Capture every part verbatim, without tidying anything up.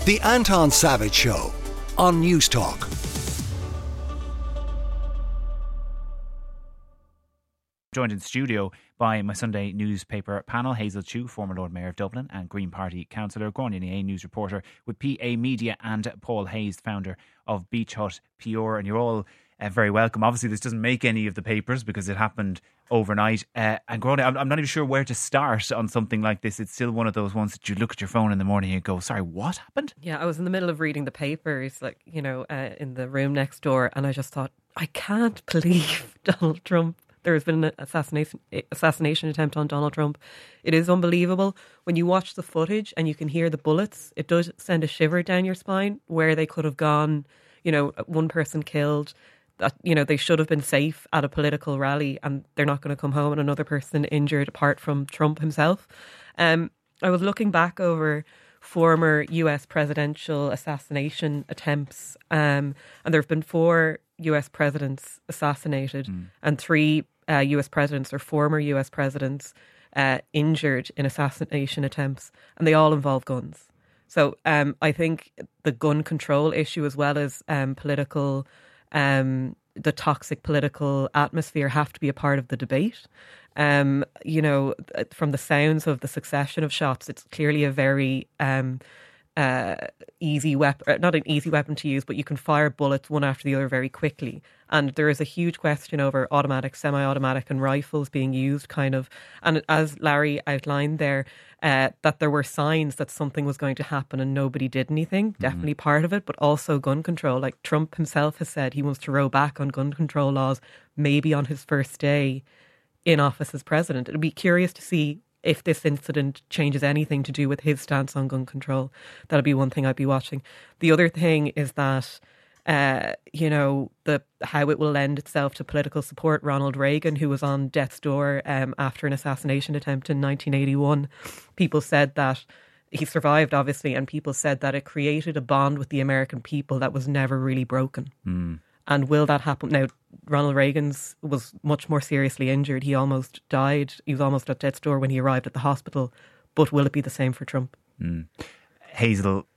The Anton Savage Show on News Talk. Joined in studio by my Sunday newspaper panel, Hazel Chu, former Lord Mayor of Dublin and Green Party councillor, Gráinne Ní Éan news reporter with P A Media, and Paul Hayes, founder of Beach Hut P R. And you're all uh, very welcome. Obviously, this doesn't make any of the papers because it happened overnight. Uh, and Gráinne, I'm, I'm not even sure where to start on something like this. It's still one of those ones that you look at your phone in the morning and you go, sorry, what happened? Yeah, I was in the middle of reading the papers, like, you know, uh, in the room next door, and I just thought, I can't believe Donald Trump. There has been an assassination assassination attempt on Donald Trump. It is unbelievable. When you watch the footage and you can hear the bullets, it does send a shiver down your spine, where they could have gone, you know, one person killed, that, you know, they should have been safe at a political rally, and they're not going to come home and another person injured apart from Trump himself. Um, I was looking back over former U S presidential assassination attempts, um, and there have been four U S presidents assassinated mm. and three uh, U S presidents or former U S presidents uh, injured in assassination attempts, and they all involve guns. So um, I think the gun control issue, as well as um, political, um, the toxic political atmosphere, have to be a part of the debate. Um, you know, from the sounds of the succession of shots, it's clearly a very um, uh, easy weapon, not an easy weapon to use, but you can fire bullets one after the other very quickly. And there is a huge question over automatic, semi-automatic and rifles being used, kind of. And as Larry outlined there, uh, that there were signs that something was going to happen and nobody did anything, mm-hmm. definitely part of it, but also gun control. Like Trump himself has said he wants to row back on gun control laws, maybe on his first day in office as president. It'd be curious to see if this incident changes anything to do with his stance on gun control. That'll be one thing I'd be watching. The other thing is that, uh, you know, the how it will lend itself to political support. Ronald Reagan, who was on death's door um, after an assassination attempt in nineteen eighty-one, people said that he survived, obviously, and people said that it created a bond with the American people that was never really broken. Mm. And will that happen? Now, Ronald Reagan's was much more seriously injured. He almost died. He was almost at death's door when he arrived at the hospital. But will it be the same for Trump? Mm. Hazel,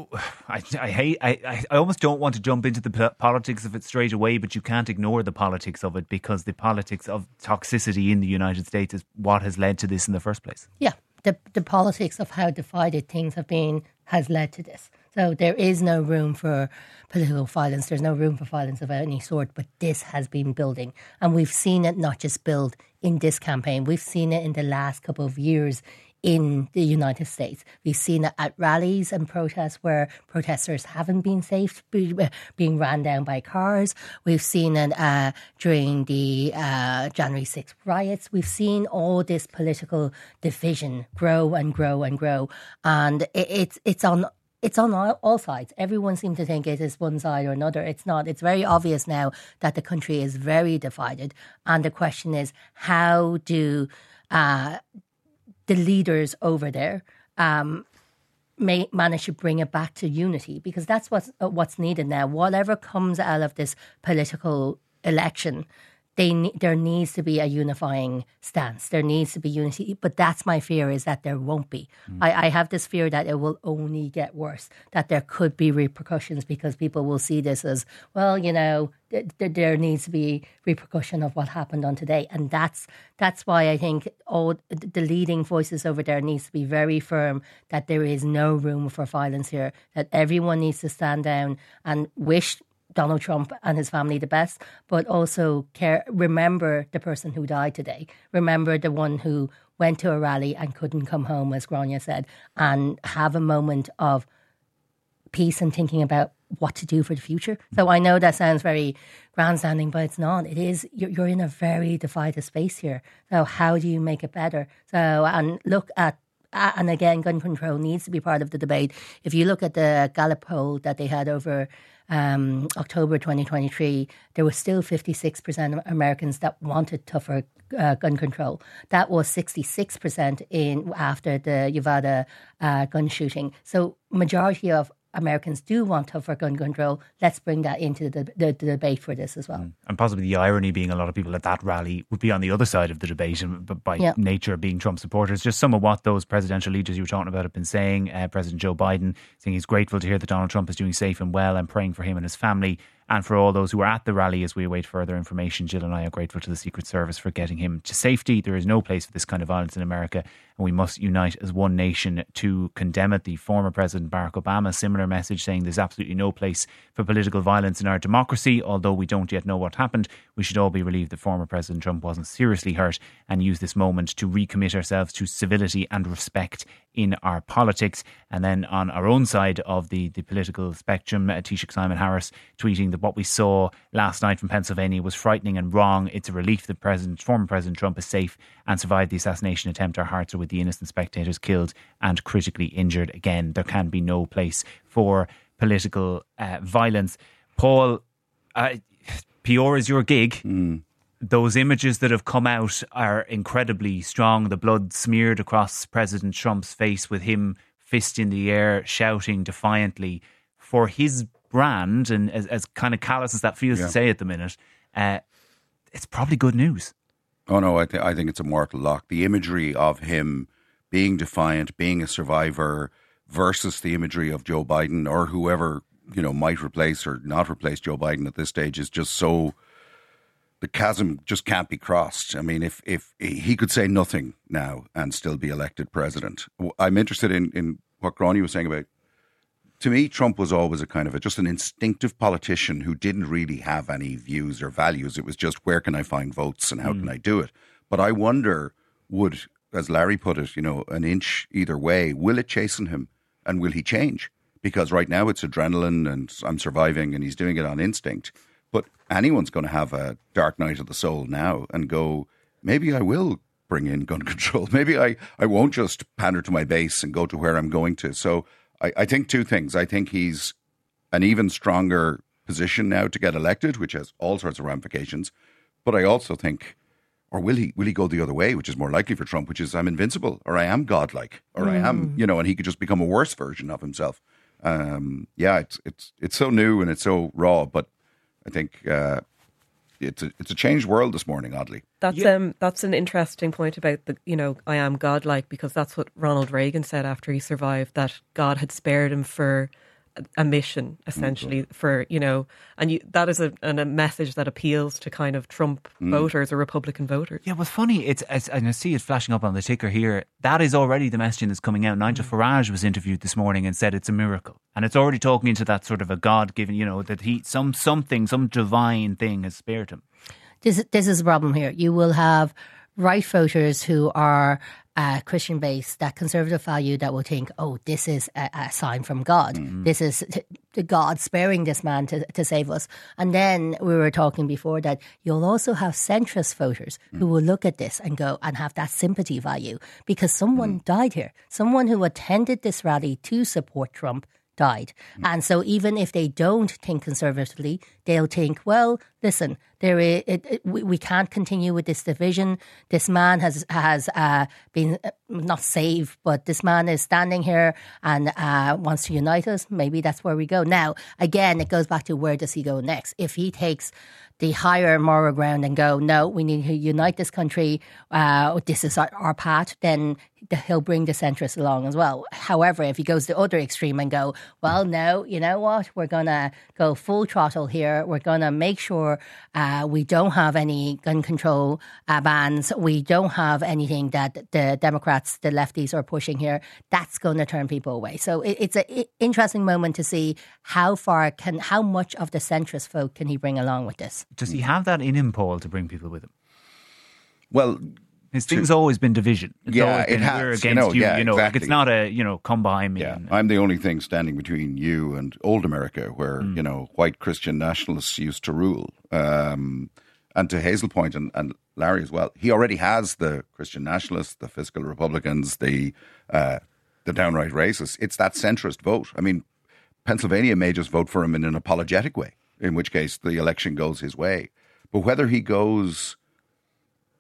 I, I hate. I, I almost don't want to jump into the politics of it straight away, but you can't ignore the politics of it, because the politics of toxicity in the United States is what has led to this in the first place. Yeah, the the politics of how divided things have been has led to this. So there is no room for political violence. There's no room for violence of any sort. But this has been building. And we've seen it not just build in this campaign. We've seen it in the last couple of years in the United States. We've seen it at rallies and protests where protesters haven't been safe, being ran down by cars. We've seen it uh, during the uh, January sixth riots. We've seen all this political division grow and grow and grow. And it, it's it's on... It's on all, all sides. Everyone seems to think it is one side or another. It's not. It's very obvious now that the country is very divided. And the question is, how do uh, the leaders over there um, may manage to bring it back to unity? Because that's what's, uh, what's needed now. Whatever comes out of this political election, They, there needs to be a unifying stance. There needs to be unity. But that's my fear, is that there won't be. Mm. I, I have this fear that it will only get worse, that there could be repercussions, because people will see this as, well, you know, th- th- there needs to be repercussion of what happened on today. And that's that's why I think all the leading voices over there needs to be very firm that there is no room for violence here, that everyone needs to stand down and wish Donald Trump and his family the best, but also care, remember the person who died today. Remember the one who went to a rally and couldn't come home, as Gráinne said, and have a moment of peace and thinking about what to do for the future. So I know that sounds very grandstanding, but it's not. It is, you're, you're in a very divided space here. So how do you make it better? So, and look at Uh, and again, gun control needs to be part of the debate. If you look at the Gallup poll that they had over um, October twenty twenty-three, there was still fifty-six percent of Americans that wanted tougher uh, gun control. That was sixty-six percent in after the Uvalde uh, gun shooting. So majority of Americans do want tougher gun control, let's bring that into the, the, the debate for this as well. Mm. And possibly the irony being a lot of people at that rally would be on the other side of the debate, and by yeah. nature being Trump supporters. Just some of what those presidential leaders you were talking about have been saying. Uh, President Joe Biden saying he's grateful to hear that Donald Trump is doing safe and well, and praying for him and his family. And for all those who are at the rally as we await further information, Jill and I are grateful to the Secret Service for getting him to safety. There is no place for this kind of violence in America, and we must unite as one nation to condemn it. The former President Barack Obama, similar message, saying there's absolutely no place for political violence in our democracy. Although we don't yet know what happened, we should all be relieved that former President Trump wasn't seriously hurt, and use this moment to recommit ourselves to civility and respect in our politics. And then on our own side of the, the political spectrum, uh, Taoiseach Simon Harris tweeting that what we saw last night from Pennsylvania was frightening and wrong. It's a relief that President, former President Trump is safe and survived the assassination attempt. Our hearts are with the innocent spectators killed and critically injured. Again, there can be no place for political uh, violence. Paul, uh, P R is your gig. Mm. Those images that have come out are incredibly strong. The blood smeared across President Trump's face with him fist in the air, shouting defiantly. For his brand, and as, as kind of callous as that feels yeah. to say at the minute, uh, it's probably good news. Oh no, I, th- I think it's a mortal lock. The imagery of him being defiant, being a survivor, versus the imagery of Joe Biden or whoever, you know, might replace or not replace Joe Biden at this stage is just so... The chasm just can't be crossed. I mean, if, if he could say nothing now and still be elected president. I'm interested in, in what Gráinne was saying about, to me, Trump was always a kind of a, just an instinctive politician who didn't really have any views or values. It was just, where can I find votes and how mm. can I do it? But I wonder, would, as Larry put it, you know, an inch either way, will it chasten him and will he change? Because right now it's adrenaline and I'm surviving and he's doing it on instinct. But anyone's going to have a dark night of the soul now and go, maybe I will bring in gun control. Maybe I, I won't just pander to my base and go to where I'm going to. So I, I think two things. I think he's an even stronger position now to get elected, which has all sorts of ramifications. But I also think, or will he will he go the other way, which is more likely for Trump, which is I'm invincible, or I am godlike, or mm. I am, you know, and he could just become a worse version of himself. Um, yeah, it's it's it's so new and it's so raw, but I think uh, it's a it's a changed world this morning. Oddly, that's yeah. um that's an interesting point about the you know I am godlike, because that's what Ronald Reagan said after he survived, that God had spared him for a, a mission, essentially, mm-hmm. for you know, and you, that is a, a message that appeals to kind of Trump mm. voters or Republican voters. Yeah, what's funny, it's, it's and I see it flashing up on the ticker here. That is already the messaging that's coming out. Nigel mm. Farage was interviewed this morning and said it's a miracle. And it's already talking into that sort of a God-given, you know, that he some something, some divine thing has spared him. This this is the problem here. You will have right voters who are uh, Christian based, that conservative value that will think, oh, this is a, a sign from God. Mm-hmm. This is t- t- God sparing this man to, to save us. And then we were talking before that you'll also have centrist voters mm-hmm. who will look at this and go and have that sympathy value because someone mm-hmm. died here. Someone who attended this rally to support Trump died. Mm. And so even if they don't think conservatively, they'll think, well, listen, there is, it, it, we, we can't continue with this division. This man has has uh, been uh, not saved, but this man is standing here and uh, wants to unite us. Maybe that's where we go. Now, again, it goes back to where does he go next? If he takes the higher moral ground and go, no, we need to unite this country, uh, this is our, our path, then he'll bring the centrists along as well. However, if he goes the other extreme and go, well, no, you know what, we're going to go full throttle here. We're going to make sure uh, we don't have any gun control uh, bans. We don't have anything that the Democrats, the lefties are pushing here. That's going to turn people away. So it, it's an interesting moment to see how far can, how much of the centrist folk can he bring along with this. Does he have that in him, Paul, to bring people with him? Well, his thing's to, always been division. It's yeah, been, it has. We're against you know, you. Yeah, you know, exactly. Like it's not a you know come behind me. Yeah, and, I'm the only thing standing between you and old America, where mm. you know white Christian nationalists used to rule. Um, and to Hazel point and, and Larry as well, he already has the Christian nationalists, the fiscal Republicans, the uh, the downright racists. It's that centrist vote. I mean, Pennsylvania may just vote for him in an apologetic way, in which case the election goes his way. But whether he goes,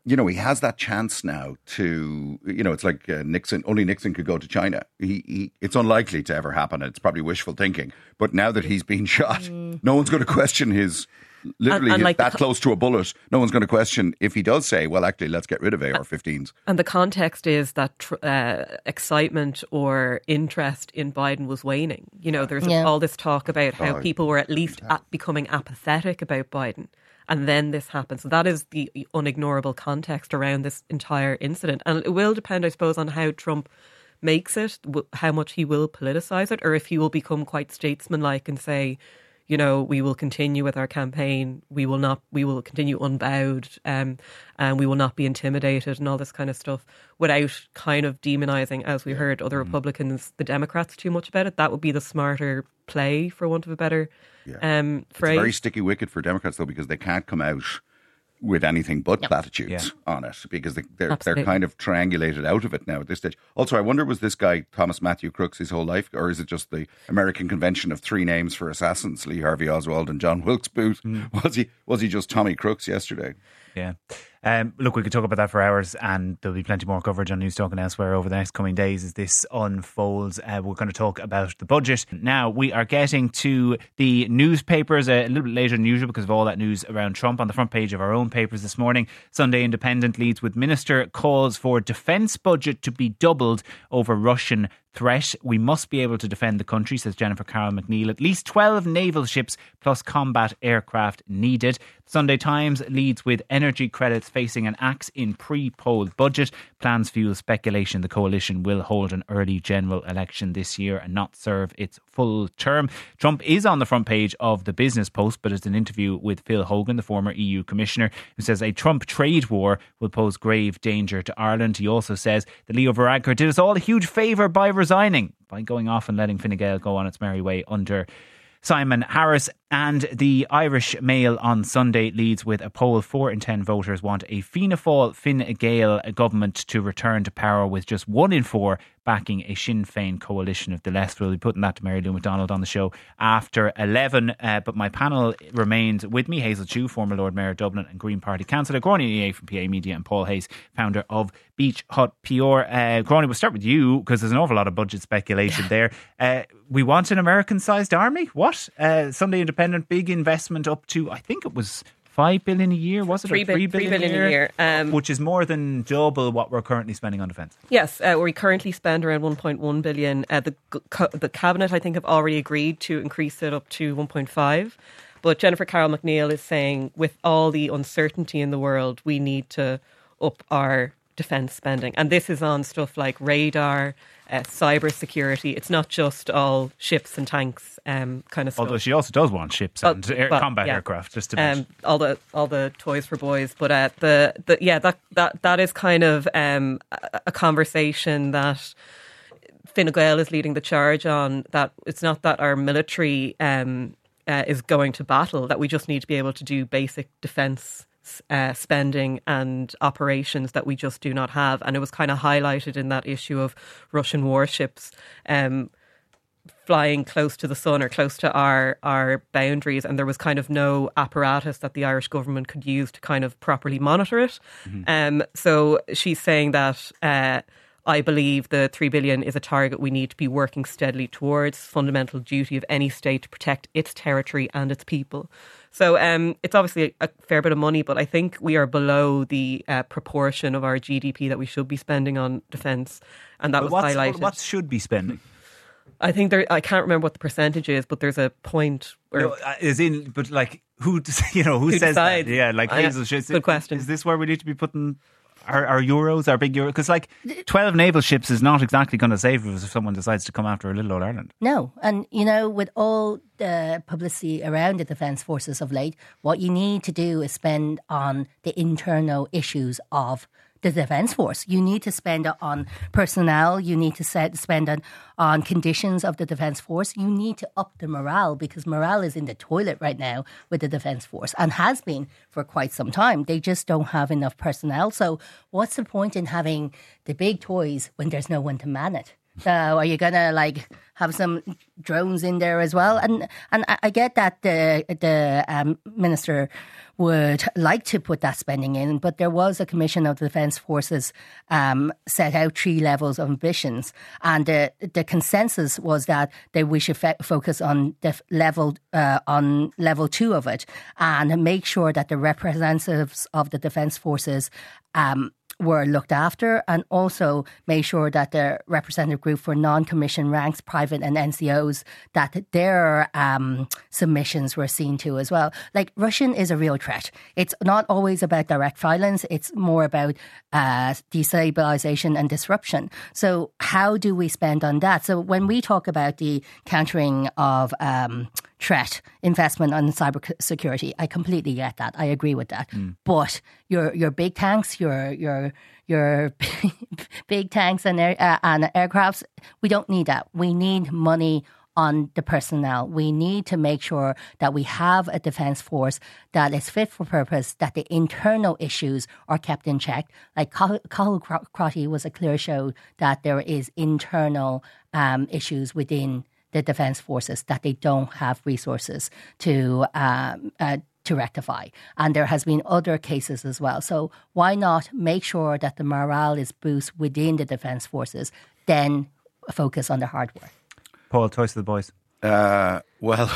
you know, he has that chance now to, you know, it's like uh, Nixon, only Nixon could go to China. He, he, it's unlikely to ever happen. It's probably wishful thinking. But now that he's been shot, mm. no one's going to question his, literally and, and like that co- close to a bullet. No one's going to question if he does say, well, actually, let's get rid of A R fifteens. And the context is that tr- uh, excitement or interest in Biden was waning. You know, there's yeah. all this talk about how oh, people were at least at becoming apathetic about Biden. And then this happens. So that is the unignorable context around this entire incident. And it will depend, I suppose, on how Trump makes it, how much he will politicise it, or if he will become quite statesmanlike and say, you know, we will continue with our campaign. We will not. We will continue unbowed, um, and we will not be intimidated, and all this kind of stuff, without kind of demonising, as we heard other mm-hmm. Republicans, the Democrats, too much about it. That would be the smarter play, for want of a better yeah. um, phrase. It's a very sticky wicket for Democrats, though, because they can't come out with anything but yep. platitudes yeah. on it, because they, they're Absolutely. they're kind of triangulated out of it now at this stage. Also, I wonder, was this guy Thomas Matthew Crooks his whole life, or is it just the American convention of three names for assassins, Lee Harvey Oswald and John Wilkes Booth? Mm. Was he was he just Tommy Crooks yesterday? Yeah. Um, look, we could talk about that for hours, and there'll be plenty more coverage on News Talk and elsewhere over the next coming days as this unfolds. Uh, we're going to talk about the budget. Now, we are getting to the newspapers a little bit later than usual because of all that news around Trump. On the front page of our own papers this morning, Sunday Independent leads with Minister calls for defence budget to be doubled over Russian threat. We must be able to defend the country, says Jennifer Carroll McNeil. At least twelve naval ships plus combat aircraft needed. Sunday Times leads with energy credits facing an axe in pre-poll budget. Plans fuel speculation the coalition will hold an early general election this year and not serve its full term. Trump is on the front page of the Business Post, but it's an interview with Phil Hogan, the former E U commissioner, who says a Trump trade war will pose grave danger to Ireland. He also says that Leo Varadkar did us all a huge favour by resigning, by going off and letting Fine Gael go on its merry way under Simon Harris. And the Irish Mail on Sunday leads with a poll. Four in ten voters want a Fianna Fáil Fine Gael government to return to power, with just one in four backing a Sinn Féin coalition of the left. We'll be putting that to Mary Lou McDonald on the show after eleven. Uh, but my panel remains with me. Hazel Chu, former Lord Mayor of Dublin and Green Party councillor. Gráinne Ní Fhé from P A Media, and Paul Hayes, founder of Beach Hut P R. Uh, Gráinne, we'll start with you because there's an awful lot of budget speculation there. Uh, we want an American-sized army? What? Uh, Sunday Independent, big investment up to, I think it was five billion a year, was it? Three, three, bi- billion, three billion a year, a year um, which is more than double what we're currently spending on defence. Yes, uh, we currently spend around one point one billion. Uh, the the cabinet, I think, have already agreed to increase it up to one point five. But Jennifer Carroll McNeil is saying, with all the uncertainty in the world, we need to up our defence spending, and this is on stuff like radar, uh, cyber security. It's not just all ships and tanks um, kind of stuff. Although she also does want ships and oh, air, well, combat yeah. aircraft, just to um, all the all the toys for boys. But uh, the the yeah that that that is kind of um, a, a conversation that Fine Gael is leading the charge on. That it's not that our military um, uh, is going to battle; that we just need to be able to do basic defence Uh, spending and operations that we just do not have. And it was kind of highlighted in that issue of Russian warships um, flying close to the sun or close to our, our boundaries, and there was kind of no apparatus that the Irish government could use to kind of properly monitor it. Mm-hmm. Um, so she's saying that uh, I believe the three billion is a target we need to be working steadily towards. Fundamental duty of any state to protect its territory and its people. So um, it's obviously a, a fair bit of money, but I think we are below the uh, proportion of our G D P that we should be spending on defence, and that but was what's, highlighted. What should be spending? I think there. I can't remember what the percentage is, but there's a point where no, is in. But like, who you know who, who says decides? that? Yeah, like Hazel. Good is, question. Is this where we need to be putting our, our euros, our big euro? Because like twelve naval ships is not exactly going to save us if someone decides to come after a little old Ireland. No, and you know, with all the publicity around the Defence Forces of late, what you need to do is spend on the internal issues of the Defence Force. You need to spend it on personnel. You need to set, spend it on conditions of the Defence Force. You need to up the morale, because morale is in the toilet right now with the Defence Force and has been for quite some time. They just don't have enough personnel. So what's the point in having the big toys when there's no one to man it? So are you going to like have some drones in there as well? And and I, I get that the the um, minister would like to put that spending in, but there was a commission of the Defence Forces um, set out three levels of ambitions, and the the consensus was that they we should fe- focus on the level uh, on level two of it, and make sure that the representatives of the Defence Forces um, were looked after, and also made sure that the representative group for non-commissioned ranks, private and N C Os, that their um, submissions were seen to as well. Like, Russian is a real threat. It's not always about direct violence. It's more about uh, destabilization and disruption. So how do we spend on that? So when we talk about the countering of um, threat, investment on cyber security, I completely get that. I agree with that. Mm. But your your big tanks, your your your big tanks and air, uh, and aircrafts, we don't need that. We need money on the personnel. We need to make sure that we have a defence force that is fit for purpose, that the internal issues are kept in check. Like Cathal Crotty was a clear show that there is internal um, issues within the Defence Forces that they don't have resources to um, uh, to rectify. And there has been other cases as well. So why not make sure that the morale is boosted within the Defence Forces, then focus on the hardware? Paul, toys to the boys. Uh, well,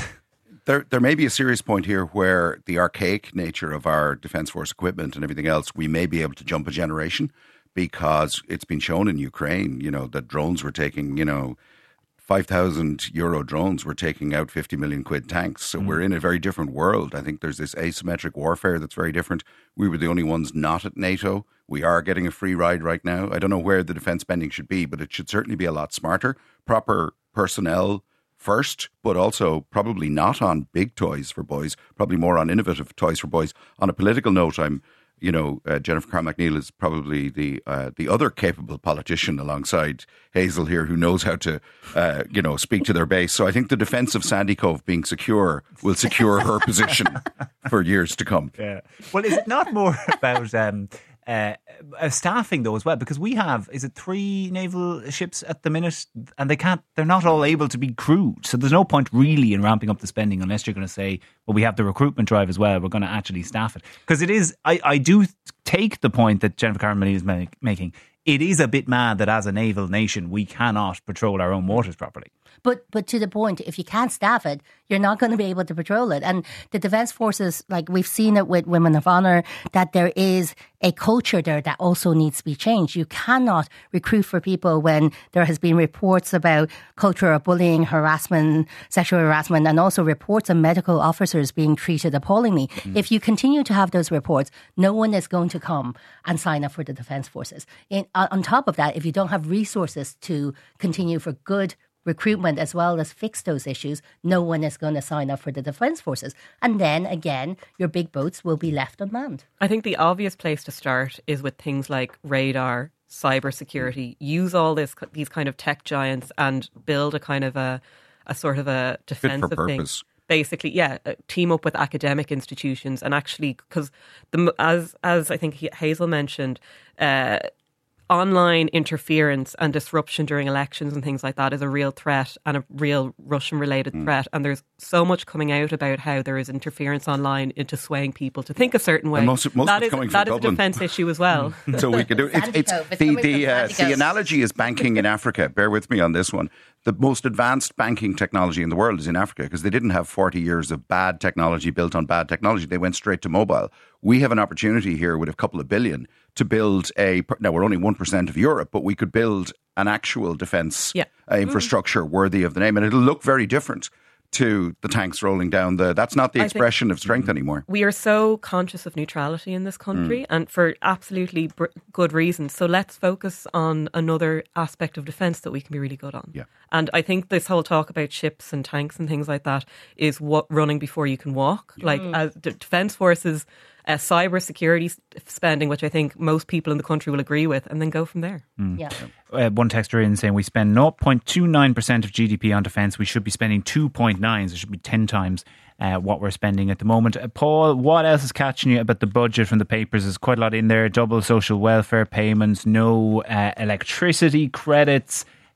there there may be a serious point here where the archaic nature of our Defence Force equipment and everything else, we may be able to jump a generation, because it's been shown in Ukraine, you know, that drones were taking, you know, five thousand euro drones were taking out fifty million quid tanks. So mm. we're in a very different world. I think there's this asymmetric warfare that's very different. We were the only ones not at NATO. We are getting a free ride right now. I don't know where the defence spending should be, but it should certainly be a lot smarter. Proper personnel first, but also probably not on big toys for boys, probably more on innovative toys for boys. On a political note, I'm You know, uh, Jennifer Carr-MacNeill is probably the uh, the other capable politician alongside Hazel here, who knows how to, uh, you know, speak to their base. So I think the defence of Sandy Cove being secure will secure her position for years to come. Yeah. Well, is it not more about um, uh, uh, staffing though as well? Because we have, is it three naval ships at the minute, and they can't, they're not all able to be crewed. So there's no point really in ramping up the spending unless you're going to say, well, we have the recruitment drive as well, we're going to actually staff it. Because it is, I, I do take the point that Jennifer Carr-MacNeill is make, making. It is a bit mad that as a naval nation, we cannot patrol our own waters properly. But but to the point, if you can't staff it, you're not going to be able to patrol it. And the Defence Forces, like we've seen it with Women of Honour, that there is a culture there that also needs to be changed. You cannot recruit for people when there has been reports about culture of bullying, harassment, sexual harassment, and also reports of medical officers being treated appallingly. Mm. If you continue to have those reports, no one is going to come and sign up for the Defence Forces. In, on top of that, if you don't have resources to continue for good recruitment as well as fix those issues, no one is going to sign up for the Defence Forces. And then again, your big boats will be left unmanned. I think the obvious place to start is with things like radar, cybersecurity. Use all this these kind of tech giants and build a kind of a, a sort of a defensive thing. Basically, yeah, team up with academic institutions and actually, because the as as I think Hazel mentioned, uh, online interference and disruption during elections and things like that is a real threat and a real Russian-related mm. threat. And there's so much coming out about how there is interference online into swaying people to think a certain way. And most, most that is, coming that from is a defence issue as well. So we can do it. It's, it's the the, uh, the analogy is banking in Africa. Bear with me on this one. The most advanced banking technology in the world is in Africa because they didn't have forty years of bad technology built on bad technology. They went straight to mobile. We have an opportunity here with a couple of billion to build a, now we're only one percent of Europe, but we could build an actual defence yeah. uh, infrastructure mm. worthy of the name. And it'll look very different to the tanks rolling down the, that's not the expression of strength anymore. We are so conscious of neutrality in this country mm. and for absolutely br- good reasons. So let's focus on another aspect of defence that we can be really good on. Yeah. And I think this whole talk about ships and tanks and things like that is what running before you can walk. Yeah. Like as the Defence Forces, uh, cyber security spending, which I think most people in the country will agree with, and then go from there. Mm. Yeah. Uh, one texter in saying we spend zero point two nine percent of G D P on defence. We should be spending two point nine, so it should be ten times uh, what we're spending at the moment. Uh, Paul, what else is catching you about the budget from the papers? There's quite a lot in there. Double social welfare payments, no uh, electricity credits,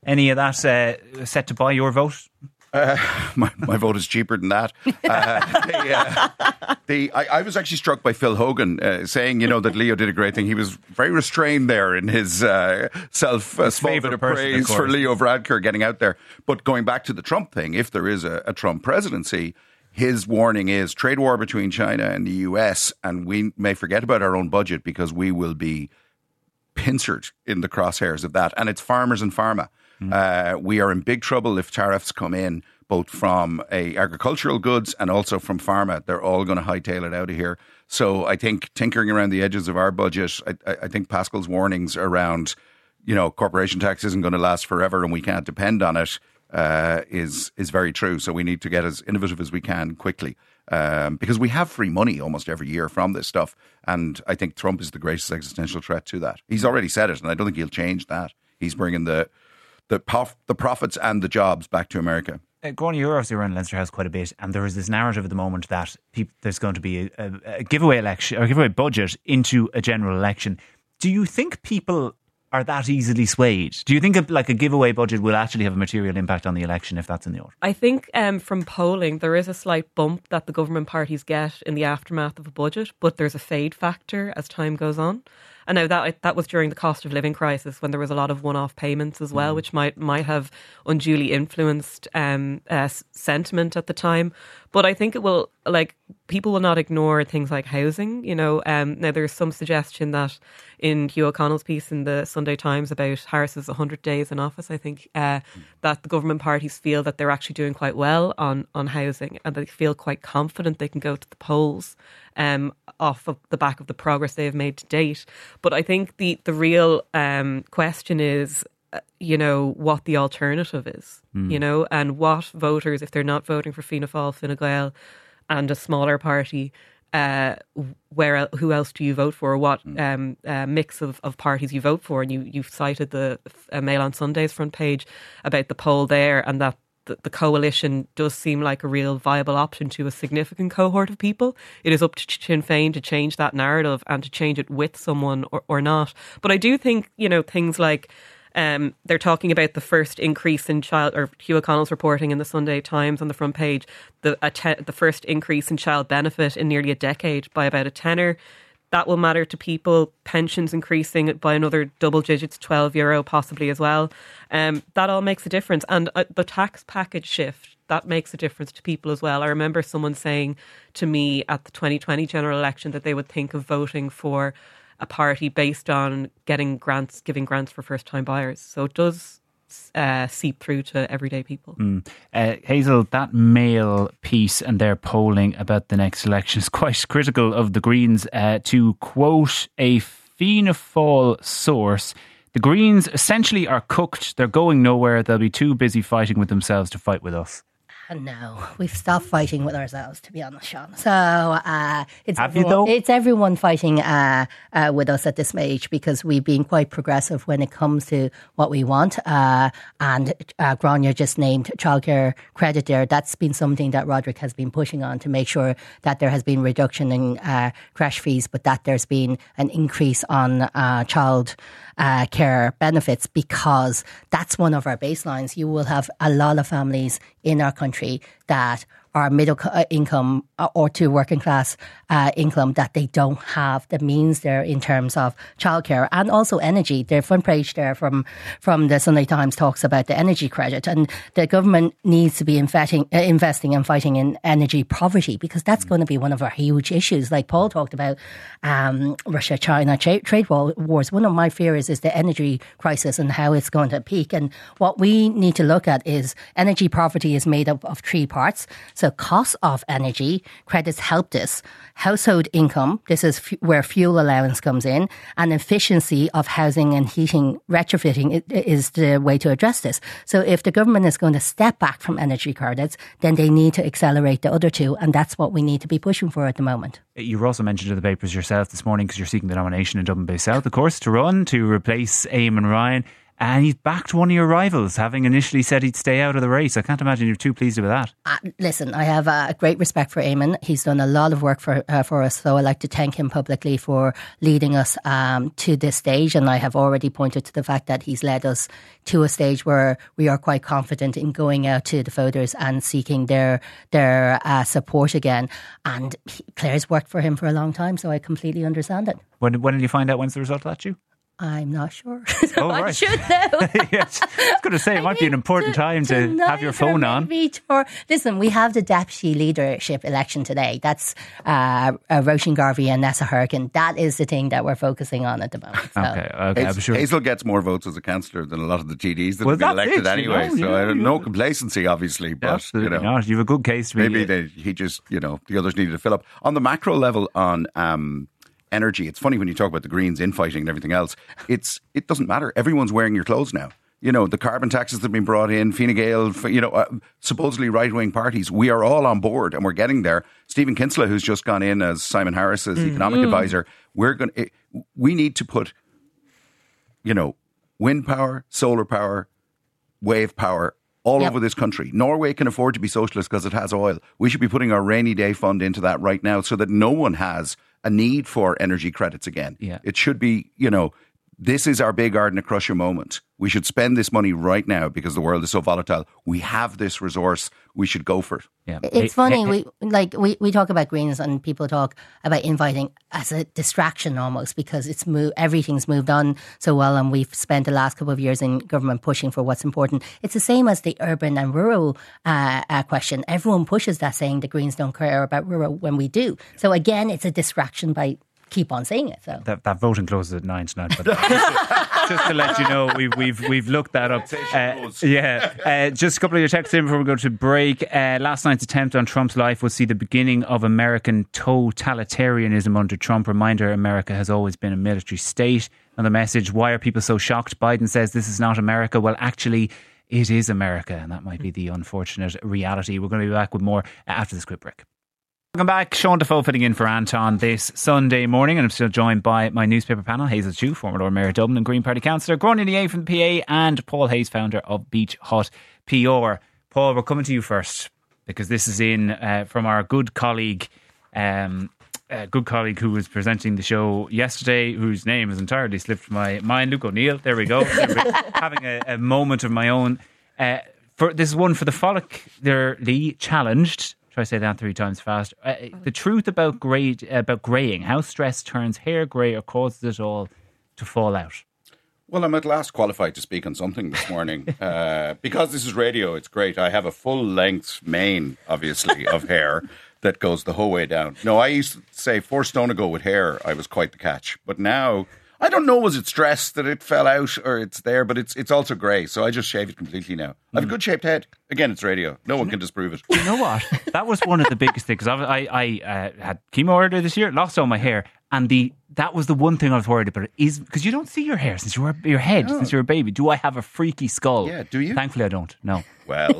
Any of that uh, set to buy your vote? Uh, my, my vote is cheaper than that. Uh, the, uh, the, I, I was actually struck by Phil Hogan uh, saying, you know, that Leo did a great thing. He was very restrained there in his uh, self uh, small bit of praise for Leo Varadkar getting out there. But going back to the Trump thing, if there is a, a Trump presidency, his warning is trade war between China and the U S, and we may forget about our own budget because we will be pincered in the crosshairs of that. And it's farmers and pharma. Mm. Uh, we are in big trouble if tariffs come in, both from a agricultural goods and also from pharma. They're all going to hightail it out of here. So I think tinkering around the edges of our budget, I, I think Pascal's warnings around, you know, corporation tax isn't going to last forever and we can't depend on it, uh, is is very true. So we need to get as innovative as we can quickly. Um, because we have free money almost every year from this stuff. And I think Trump is the greatest existential threat to that. He's already said it, and I don't think he'll change that. He's bringing the the, prof, the profits and the jobs back to America. Uh, Gordon, you're obviously around Leinster House quite a bit, and there is this narrative at the moment that people, there's going to be a, a, a giveaway election or giveaway budget into a general election. Do you think people are that easily swayed? Do you think a, like a giveaway budget will actually have a material impact on the election if that's in the order? I think um, from polling there is a slight bump that the government parties get in the aftermath of a budget, but there's a fade factor as time goes on. And now that that was during the cost of living crisis when there was a lot of one-off payments as well, mm. which might might have unduly influenced um, uh, sentiment at the time. But I think it will, like, people will not ignore things like housing. You know, um, now there's some suggestion that in Hugh O'Connell's piece in the Sunday Times about Harris's one hundred days in office, I think uh, that the government parties feel that they're actually doing quite well on, on housing, and they feel quite confident they can go to the polls um, off of the back of the progress they have made to date. But I think the, the real um, question is, you know, what the alternative is, mm. you know, and what voters, if they're not voting for Fianna Fáil, Fine Gael and a smaller party, uh, where who else do you vote for? What um, uh, mix of, of parties you vote for? And you, you've cited the uh, Mail on Sunday's front page about the poll there, and that the, the coalition does seem like a real viable option to a significant cohort of people. It is up to Sinn Féin to change that narrative and to change it with someone or, or not. But I do think, you know, things like Um, they're talking about the first increase in child, or Hugh O'Connell's reporting in the Sunday Times on the front page, the a te- the first increase in child benefit in nearly a decade by about a tenner. That will matter to people. Pensions increasing by another double digits, twelve euro possibly as well. Um, that all makes a difference. And uh, the tax package shift, that makes a difference to people as well. I remember someone saying to me at the twenty twenty general election that they would think of voting for a party based on getting grants, giving grants for first-time buyers. So it does uh, seep through to everyday people. Mm. Uh, Hazel, that Mail piece and their polling about the next election is quite critical of the Greens. Uh, to quote a Fianna Fáil source, the Greens essentially are cooked. They're going nowhere. They'll be too busy fighting with themselves to fight with us. No, we've stopped fighting with ourselves, to be honest, Sean. So uh, it's Have everyone, you though? It's everyone fighting uh, uh, with us at this stage, because we've been quite progressive when it comes to what we want. Uh, and uh, Grania just named childcare credit there. That's been something that Roderick has been pushing on to make sure that there has been reduction in uh, crash fees, but that there's been an increase on uh, child uh, care benefits, because that's one of our baselines. You will have a lot of families in our country that are middle income or to working class uh, income that they don't have the means there in terms of childcare and also energy. The front page there from from the Sunday Times talks about the energy credit, and the government needs to be investing, uh, investing and fighting in energy poverty, because that's going to be one of our huge issues. Like Paul talked about um, Russia-China tra- trade wars. One of my fears is the energy crisis and how it's going to peak. And what we need to look at is energy poverty is made up of three parts. So cost of energy credits help this. Household income, this is f- where fuel allowance comes in, and efficiency of housing and heating retrofitting is the way to address this. So if the government is going to step back from energy credits, then they need to accelerate the other two, and that's what we need to be pushing for at the moment. You were also mentioned in the papers yourself this morning, because you're seeking the nomination in Dublin Bay South, of course, to run to replace Eamon Ryan. And he's backed one of your rivals, having initially said he'd stay out of the race. I can't imagine you're too pleased with that. Uh, listen, I have uh, great respect for Eamon. He's done a lot of work for uh, for us, so I'd like to thank him publicly for leading us um, to this stage. And I have already pointed to the fact that he's led us to a stage where we are quite confident in going out to the voters and seeking their their uh, support again. And he, Claire's worked for him for a long time, so I completely understand it. When, when did you find out when's the result of that, due? I'm not sure. Oh, I right. should know. Yes. I was going to say, it might be an important time to have your phone on. Or, listen, we have the deputy leadership election today. That's uh, uh, Roisin Garvey and Nessa Harkin. That is the thing that we're focusing on at the moment. So. Okay, okay. Hazel, I'm sure. Hazel gets more votes as a councillor than a lot of the T Ds that Well, have been that's elected it, you anyway. know, so yeah, I have yeah. no complacency, obviously. But Absolutely you know, not. You have a good case to be. maybe they, he just, you know, the others needed to fill up. On the macro level on um, energy, it's funny when you talk about the Greens infighting and everything else. It's It doesn't matter. Everyone's wearing your clothes now. You know, the carbon taxes that have been brought in, Fine Gael, you know, uh, supposedly right-wing parties. We are all on board and we're getting there. Stephen Kinsella, who's just gone in as Simon Harris's mm-hmm. economic advisor, we're going. We need to put, you know, wind power, solar power, wave power all yep. over this country. Norway can afford to be socialist because it has oil. We should be putting our rainy day fund into that right now so that no one has a need for energy credits again. Yeah. It should be, you know, this is our big Ardna Crusher moment. We should spend this money right now because the world is so volatile. We have this resource. We should go for it. Yeah. It's hey, funny. hey, we like we, we talk about Greens and people talk about inviting as a distraction almost because it's moved, everything's moved on so well, and we've spent the last couple of years in government pushing for what's important. It's the same as the urban and rural uh, uh, question. Everyone pushes that, saying the Greens don't care about rural when we do. So again, it's a distraction by keep on saying it. So that, that voting closes at nine tonight. But just, just to let you know, we've we've we've looked that up. Uh, yeah, uh, just a couple of your texts in before we go to break. Uh, last night's attempt on Trump's life will see the beginning of American totalitarianism under Trump. Reminder: America has always been a military state. Another message: why are people so shocked? Biden says this is not America. Well, actually, it is America, and that might be the unfortunate reality. We're going to be back with more after this quick break. Welcome back. Sean Defoe fitting in for Anton this Sunday morning, and I'm still joined by my newspaper panel, Hazel Chu, former Lord Mayor of Dublin and Green Party councillor, Gráinne Ní Fhé from the P A, and Paul Hayes, founder of Beach Hut P R. Paul, we're coming to you first because this is in uh, from our good colleague, um, uh, good colleague who was presenting the show yesterday, whose name has entirely slipped my mind, Luke O'Neill. There we go. Having a, a moment of my own. Uh, for this is one for the follically challenged. Try to say that three times fast. Uh, the truth about grey, about greying, how stress turns hair grey or causes it all to fall out. Well, I'm at last qualified to speak on something this morning. uh, because this is radio, it's great. I have a full-length mane, obviously, of hair that goes the whole way down. No, I used to say four stone ago with hair, I was quite the catch. But now, I don't know, was it stress that it fell out or it's there, but it's it's also grey, so I just shave it completely now. I have a good shaped head. Again, it's radio. No one can disprove it. You know what? That was one of the biggest things. I, I, I uh, had chemo earlier this year, lost all my hair, and the that was the one thing I was worried about. Is because you don't see your hair since you were your head No. since you were a baby. Do I have a freaky skull? Yeah, do you? Thankfully, I don't. No. Well,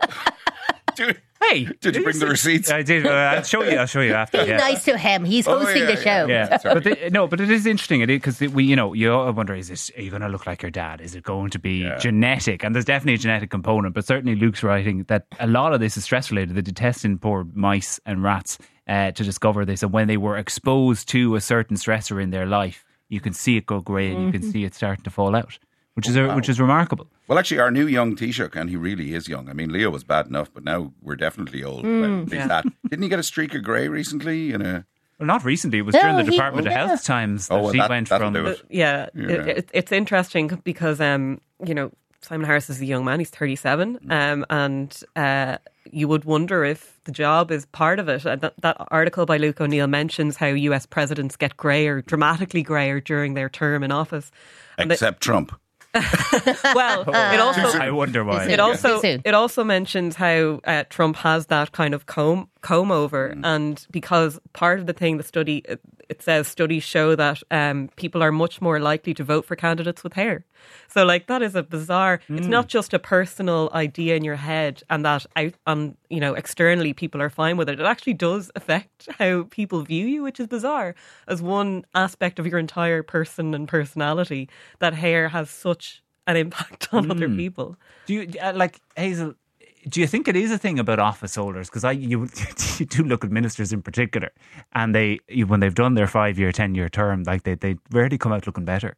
do, Hey, did you bring the receipts? I did. Uh, I'll show you. I'll show you after. be Yeah. nice to him. He's Oh, hosting yeah, the show. yeah. Yeah, Sorry. but the, no, but it is interesting. It because we, you know, you wonder: is this? Are you going to look like your dad? Is it going to be Yeah. genetic? And there's definitely a genetic component. But certainly, Luke's writing that a lot of this is stress related. They're testing poor mice and rats uh, to discover this, and when they were exposed to a certain stressor in their life, you can see it go grey, and you can see it starting to fall out, which is a, Wow. which is remarkable. Well, actually, our new young Taoiseach, and he really is young. I mean, Leo was bad enough, but now we're definitely old. Well, at least that. Didn't he get a streak of grey recently? In a Well, not recently. It was No, during the he- Department of yeah. Health times that Oh, well, he that- went that'll from. do it. Yeah, Yeah. It, it, it's interesting because, um, you know, Simon Harris is a young man. He's thirty-seven. Um, and uh, you would wonder if the job is part of it. Uh, that, that article by Luke O'Neill mentions how U S presidents get greyer, dramatically greyer during their term in office. And they- except Trump. well, it also I wonder why. Too it also Too soon. it also mentions how uh, Trump has that kind of comb comb over, and because part of the thing the study it, it says studies show that um, people are much more likely to vote for candidates with hair. So like that is a bizarre. It's not just a personal idea in your head, and that out on you know externally people are fine with it. It actually does affect how people view you, which is bizarre. As one aspect of your entire person and personality, that hair has such an impact on Mm. other people. Do you uh, like Hazel? Do you think it is a thing about office holders? Because I, you, you do look at ministers in particular, and they you, when they've done their five year, ten year term, like they they rarely come out looking better.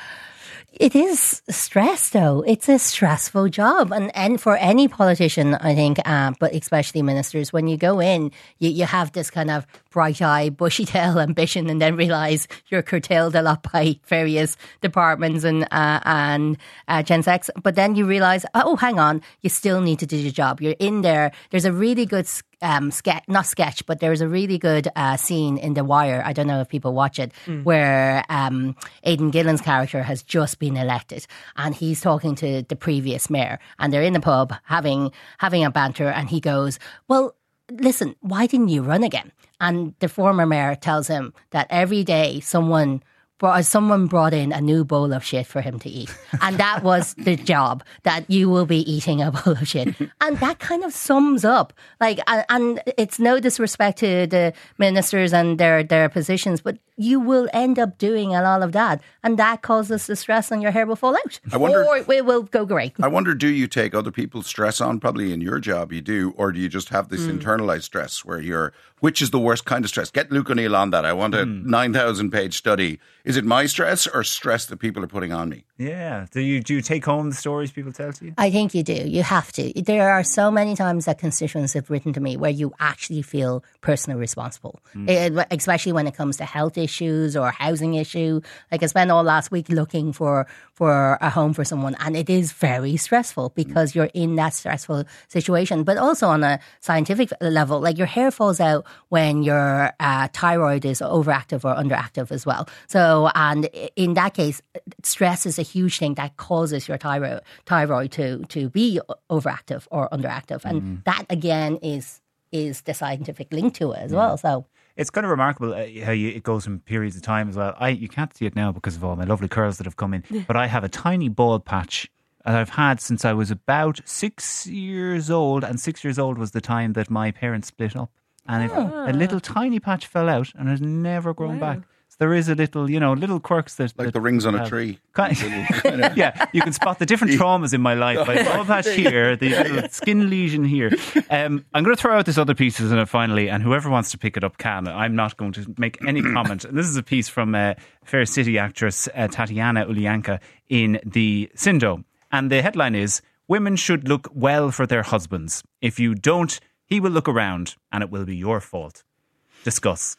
It is stress, though. It's a stressful job. And, and for any politician, I think, uh, but especially ministers, when you go in, you, you have this kind of bright-eye, bushy-tail ambition and then realise you're curtailed a lot by various departments and uh, and uh, Gen X. But then you realise, oh, hang on, you still need to do your job. You're in there. There's a really good um, sketch, not sketch, but there's a really good uh, scene in The Wire. I don't know if people watch it, mm. where um, Aidan Gillen's character has just been elected and he's talking to the previous mayor and they're in the pub having having a banter and he goes, well, listen, why didn't you run again? And the former mayor tells him that every day someone brought, someone brought in a new bowl of shit for him to eat. And that was the job, that you will be eating a bowl of shit. And that kind of sums up, like, and, and it's no disrespect to the ministers and their, their positions, but you will end up doing a lot of that. And that causes the stress and your hair will fall out. I wonder, or it will go great. I wonder, do you take other people's stress on? Probably in your job you do. Or do you just have this mm. internalized stress where you're, which is the worst kind of stress? Get Luke O'Neill on that. I want a mm. nine thousand page study. Is it my stress or stress that people are putting on me? Yeah. Do you, do you take home the stories people tell to you? I think you do. You have to. There are so many times that constituents have written to me where you actually feel personally responsible, mm. it, especially when it comes to health issues or housing issue. Like I spent all last week looking for, for a home for someone, and it is very stressful because you're in that stressful situation. But also on a scientific level, like your hair falls out when your uh, thyroid is overactive or underactive as well. So, and in that case, stress is a huge thing that causes your thyroid thyroid to to be overactive or underactive, and mm. that again is is the scientific link to it as yeah. well. So it's kind of remarkable uh, how you, it goes in periods of time as well. I you can't see it now because of all my lovely curls that have come in, but I have a tiny bald patch that I've had since I was about six years old, and six years old was the time that my parents split up, and oh. it, a little tiny patch fell out and has never grown wow. back. There is a little, you know, little quirks that... Like that the rings on a have. tree. Kind of, yeah, you can spot the different traumas in my life. I have patch here, the little skin lesion here. Um, I'm going to throw out this other piece uh, finally, and whoever wants to pick it up can. I'm not going to make any comment. And this is a piece from uh, Fair City actress uh, Tatiana Ulyanka in the Sindo. And the headline is, women should look well for their husbands. If you don't, he will look around and it will be your fault. Discuss.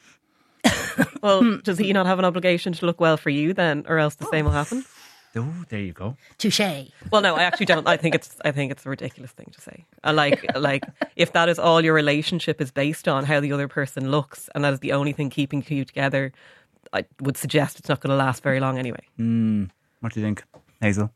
Well, does he not have an obligation to look well for you then, or else the same will happen? Oh, there you go. Touché. Well, no, I actually don't. I think it's. I think it's a ridiculous thing to say. I like, like, if that is all your relationship is based on, how the other person looks, and that is the only thing keeping you together, I would suggest it's not going to last very long anyway. Mm, what do you think, Hazel?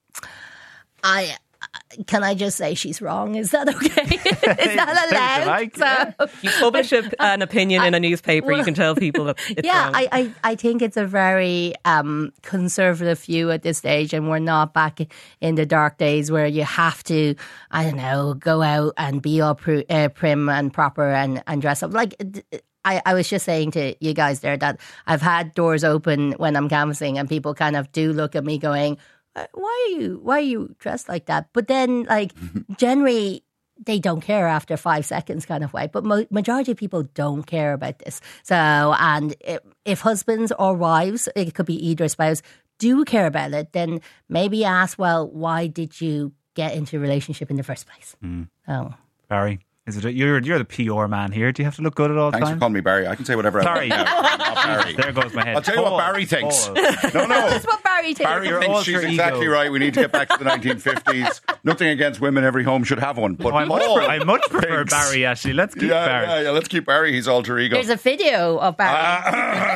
I. Can I just say she's wrong? Is that okay? Is that allowed? Like, yeah. So, you publish a, an opinion I, in a newspaper, well, you can tell people that it's yeah, wrong. I, I, I think it's a very um, conservative view at this stage, and we're not back in the dark days where you have to, I don't know, go out and be all pr- uh, prim and proper and, and dress up. Like, I, I was just saying to you guys there that I've had doors open when I'm canvassing, and people kind of do look at me going, why are you why are you dressed like that? But then, like, generally they don't care after five seconds kind of way. But mo- majority of people don't care about this. So, and if, if husbands or wives, it could be either spouse, do care about it, then maybe ask, well, why did you get into a relationship in the first place? Mm. Oh, Barry. Is it a, you're you're the P R man here? Do you have to look good at all Thanks time? for calling me Barry. I can say whatever Sorry. I want. Not Barry. There goes my head. I'll tell you Paul, what Barry thinks. Paul. No, no. That's what Barry thinks. Barry Your thinks she's alter exactly ego. right. We need to get back to the nineteen fifties. Nothing against women. Every home should have one. But Oh, I, much Paul pre- I much prefer thinks- Barry, actually. Let's keep yeah, Barry. Yeah, yeah, let's keep Barry. His alter ego. There's a video of Barry.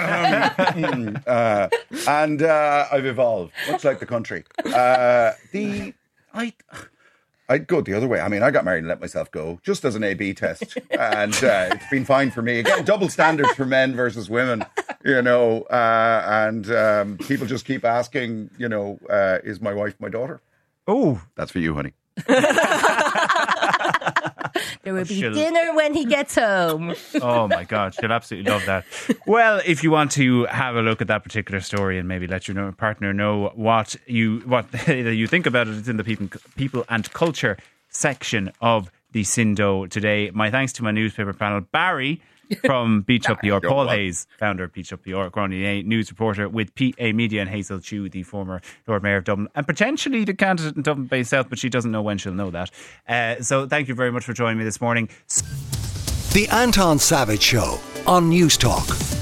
Uh, uh, and uh, I've evolved, much like the country. Uh, the I. I'd go the other way. I mean, I got married and let myself go, just as an A B test. And uh, it's been fine for me. Again, double standards for men versus women, you know. Uh, and um, people just keep asking, you know, uh, is my wife my daughter? Oh. That's for you, honey. There will be She'll- dinner when he gets home. Oh my God, she'll absolutely love that. Well, if you want to have a look at that particular story and maybe let your know- partner know what you what you think about it, it's in the people, people and culture section of the Sindo today. My thanks to my newspaper panel, Barry from Beach Up York, Paul Hayes, founder of Beach Up York, Gráinne news reporter with P A Media, and Hazel Chu, the former Lord Mayor of Dublin and potentially the candidate in Dublin Bay South, but she doesn't know when she'll know that. Uh, so thank you very much for joining me this morning. The Anton Savage Show on News Talk.